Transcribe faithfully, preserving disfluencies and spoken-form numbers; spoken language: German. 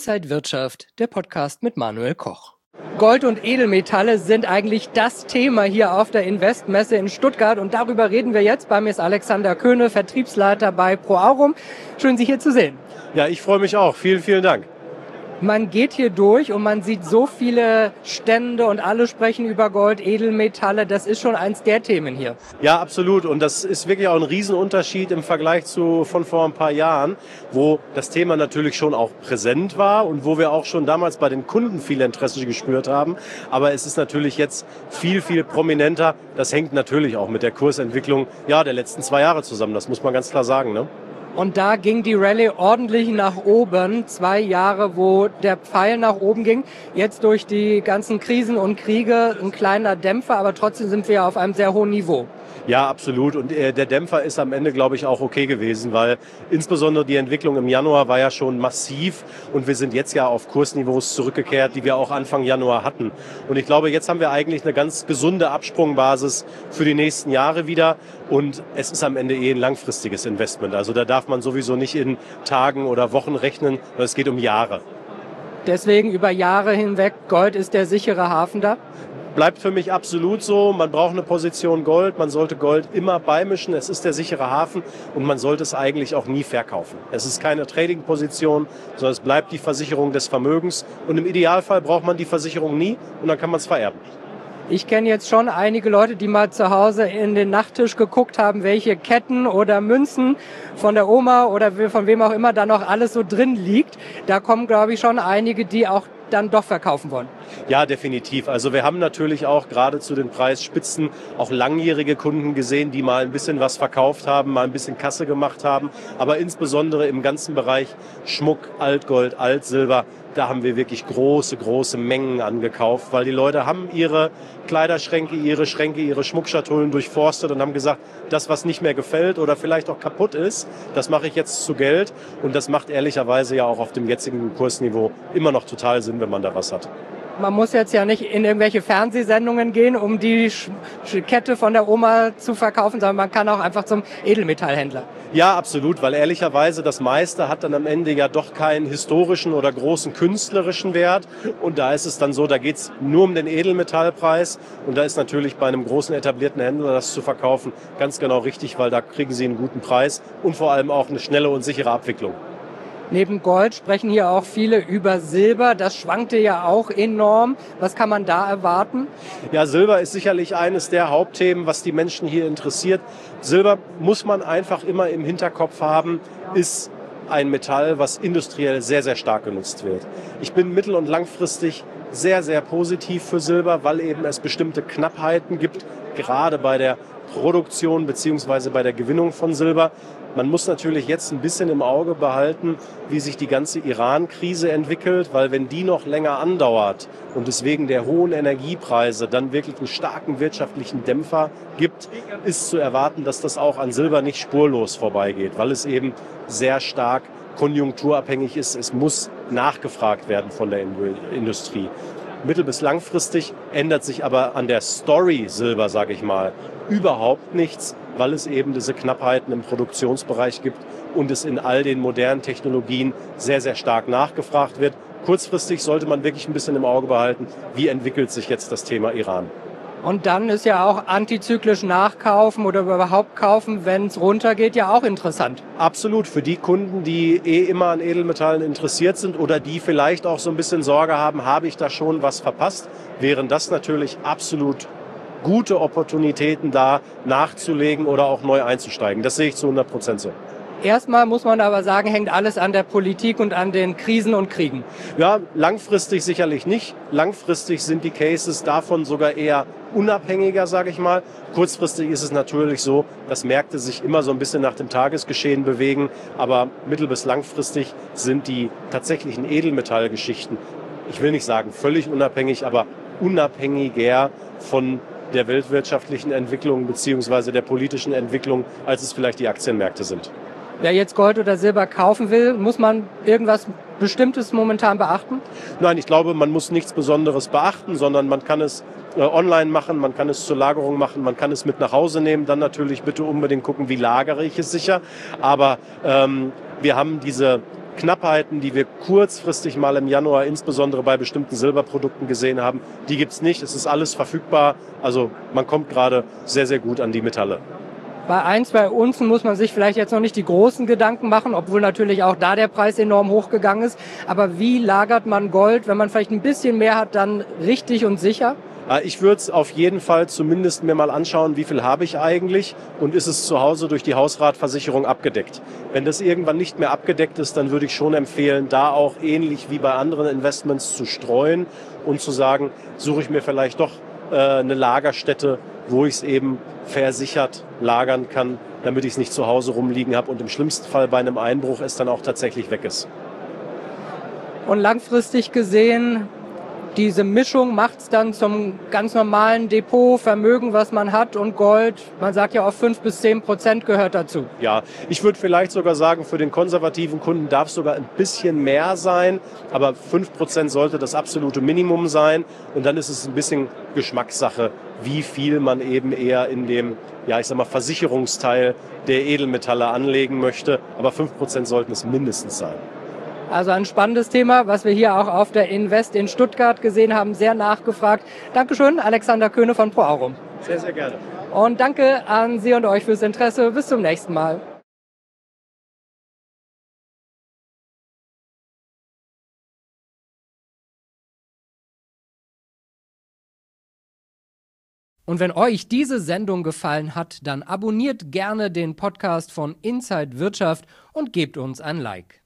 Inside Wirtschaft, der Podcast mit Manuel Koch. Gold und Edelmetalle sind eigentlich das Thema hier auf der Investmesse in Stuttgart und darüber reden wir jetzt. Bei mir ist Alexander Köhne, Vertriebsleiter bei ProAurum. Schön, Sie hier zu sehen. Ja, ich freue mich auch. Vielen, vielen Dank. Man geht hier durch und man sieht so viele Stände und alle sprechen über Gold, Edelmetalle. Das ist schon eins der Themen hier. Ja, absolut. Und das ist wirklich auch ein Riesenunterschied im Vergleich zu von vor ein paar Jahren, wo das Thema natürlich schon auch präsent war und wo wir auch schon damals bei den Kunden viel Interesse gespürt haben. Aber es ist natürlich jetzt viel, viel prominenter. Das hängt natürlich auch mit der Kursentwicklung ja, der letzten zwei Jahre zusammen. Das muss man ganz klar sagen, ne? Und da ging die Rallye ordentlich nach oben. Zwei Jahre, wo der Pfeil nach oben ging. Jetzt durch die ganzen Krisen und Kriege ein kleiner Dämpfer, aber trotzdem sind wir auf einem sehr hohen Niveau. Ja, absolut. Und äh, der Dämpfer ist am Ende, glaube ich, auch okay gewesen, weil insbesondere die Entwicklung im Januar war ja schon massiv und wir sind jetzt ja auf Kursniveaus zurückgekehrt, die wir auch Anfang Januar hatten. Und ich glaube, jetzt haben wir eigentlich eine ganz gesunde Absprungbasis für die nächsten Jahre wieder und es ist am Ende eh ein langfristiges Investment. Also da darf man sowieso nicht in Tagen oder Wochen rechnen, sondern es geht um Jahre. Deswegen über Jahre hinweg, Gold ist der sichere Hafen da? Bleibt für mich absolut so. Man braucht eine Position Gold. Man sollte Gold immer beimischen. Es ist der sichere Hafen und man sollte es eigentlich auch nie verkaufen. Es ist keine Trading-Position, sondern es bleibt die Versicherung des Vermögens. Und im Idealfall braucht man die Versicherung nie und dann kann man es vererben. Ich kenne jetzt schon einige Leute, die mal zu Hause in den Nachttisch geguckt haben, welche Ketten oder Münzen von der Oma oder von wem auch immer da noch alles so drin liegt. Da kommen, glaube ich, schon einige, die auch dann doch verkaufen wollen. Ja, definitiv. Also wir haben natürlich auch gerade zu den Preisspitzen auch langjährige Kunden gesehen, die mal ein bisschen was verkauft haben, mal ein bisschen Kasse gemacht haben. Aber insbesondere im ganzen Bereich Schmuck, Altgold, Altsilber, da haben wir wirklich große, große Mengen angekauft, weil die Leute haben ihre Kleiderschränke, ihre Schränke, ihre Schmuckschatullen durchforstet und haben gesagt, das, was nicht mehr gefällt oder vielleicht auch kaputt ist, das mache ich jetzt zu Geld. Und das macht ehrlicherweise ja auch auf dem jetzigen Kursniveau immer noch total Sinn, wenn man da was hat. Man muss jetzt ja nicht in irgendwelche Fernsehsendungen gehen, um die Kette von der Oma zu verkaufen, sondern man kann auch einfach zum Edelmetallhändler. Ja, absolut, weil ehrlicherweise das meiste hat dann am Ende ja doch keinen historischen oder großen künstlerischen Wert. Und da ist es dann so, da geht es nur um den Edelmetallpreis. Und da ist natürlich bei einem großen etablierten Händler das zu verkaufen ganz genau richtig, weil da kriegen Sie einen guten Preis und vor allem auch eine schnelle und sichere Abwicklung. Neben Gold sprechen hier auch viele über Silber. Das schwankte ja auch enorm. Was kann man da erwarten? Ja, Silber ist sicherlich eines der Hauptthemen, was die Menschen hier interessiert. Silber muss man einfach immer im Hinterkopf haben, ist ein Metall, was industriell sehr, sehr stark genutzt wird. Ich bin mittel- und langfristig sehr, sehr positiv für Silber, weil eben es bestimmte Knappheiten gibt, gerade bei der Produktion bzw. bei der Gewinnung von Silber. Man muss natürlich jetzt ein bisschen im Auge behalten, wie sich die ganze Iran-Krise entwickelt, weil wenn die noch länger andauert und es wegen der hohen Energiepreise dann wirklich einen starken wirtschaftlichen Dämpfer gibt, ist zu erwarten, dass das auch an Silber nicht spurlos vorbeigeht, weil es eben sehr stark konjunkturabhängig ist. Es muss nachgefragt werden von der Industrie. Mittel- bis langfristig ändert sich aber an der Story Silber, sage ich mal, überhaupt nichts, weil es eben diese Knappheiten im Produktionsbereich gibt und es in all den modernen Technologien sehr, sehr stark nachgefragt wird. Kurzfristig sollte man wirklich ein bisschen im Auge behalten, wie entwickelt sich jetzt das Thema Iran. Und dann ist ja auch antizyklisch nachkaufen oder überhaupt kaufen, wenn es runtergeht, ja auch interessant. Absolut, für die Kunden, die eh immer an Edelmetallen interessiert sind oder die vielleicht auch so ein bisschen Sorge haben, habe ich da schon was verpasst, wären das natürlich absolut gute Opportunitäten da, nachzulegen oder auch neu einzusteigen. Das sehe ich zu hundert Prozent so. Erstmal muss man aber sagen, hängt alles an der Politik und an den Krisen und Kriegen. Ja, langfristig sicherlich nicht. Langfristig sind die Cases davon sogar eher unabhängiger, sage ich mal. Kurzfristig ist es natürlich so, dass Märkte sich immer so ein bisschen nach dem Tagesgeschehen bewegen. Aber mittel- bis langfristig sind die tatsächlichen Edelmetallgeschichten, ich will nicht sagen völlig unabhängig, aber unabhängiger von der weltwirtschaftlichen Entwicklung bzw. der politischen Entwicklung, als es vielleicht die Aktienmärkte sind. Wer jetzt Gold oder Silber kaufen will, muss man irgendwas Bestimmtes momentan beachten? Nein, ich glaube, man muss nichts Besonderes beachten, sondern man kann es äh, online machen, man kann es zur Lagerung machen, man kann es mit nach Hause nehmen. Dann natürlich bitte unbedingt gucken, wie lagere ich es sicher. Aber ähm, wir haben diese Knappheiten, die wir kurzfristig mal im Januar insbesondere bei bestimmten Silberprodukten gesehen haben, die gibt's nicht. Es ist alles verfügbar. Also man kommt gerade sehr, sehr gut an die Metalle. Bei ein, zwei Unzen muss man sich vielleicht jetzt noch nicht die großen Gedanken machen, obwohl natürlich auch da der Preis enorm hochgegangen ist. Aber wie lagert man Gold, wenn man vielleicht ein bisschen mehr hat, dann richtig und sicher? Ich würde es auf jeden Fall zumindest mir mal anschauen, wie viel habe ich eigentlich und ist es zu Hause durch die Hausratversicherung abgedeckt. Wenn das irgendwann nicht mehr abgedeckt ist, dann würde ich schon empfehlen, da auch ähnlich wie bei anderen Investments zu streuen und zu sagen, suche ich mir vielleicht doch äh, eine Lagerstätte, wo ich es eben versichert lagern kann, damit ich es nicht zu Hause rumliegen habe und im schlimmsten Fall bei einem Einbruch es dann auch tatsächlich weg ist. Und langfristig gesehen, diese Mischung macht es dann zum ganz normalen Depotvermögen, was man hat, und Gold, man sagt ja auch fünf bis zehn Prozent gehört dazu. Ja, ich würde vielleicht sogar sagen, für den konservativen Kunden darf es sogar ein bisschen mehr sein, aber fünf Prozent sollte das absolute Minimum sein und dann ist es ein bisschen Geschmackssache, wie viel man eben eher in dem, ja, ich sag mal, Versicherungsteil der Edelmetalle anlegen möchte, aber fünf Prozent sollten es mindestens sein. Also ein spannendes Thema, was wir hier auch auf der Invest in Stuttgart gesehen haben, sehr nachgefragt. Dankeschön, Alexander Köhne von ProAurum. Sehr, sehr gerne. Und danke an Sie und euch fürs Interesse. Bis zum nächsten Mal. Und wenn euch diese Sendung gefallen hat, dann abonniert gerne den Podcast von Inside Wirtschaft und gebt uns ein Like.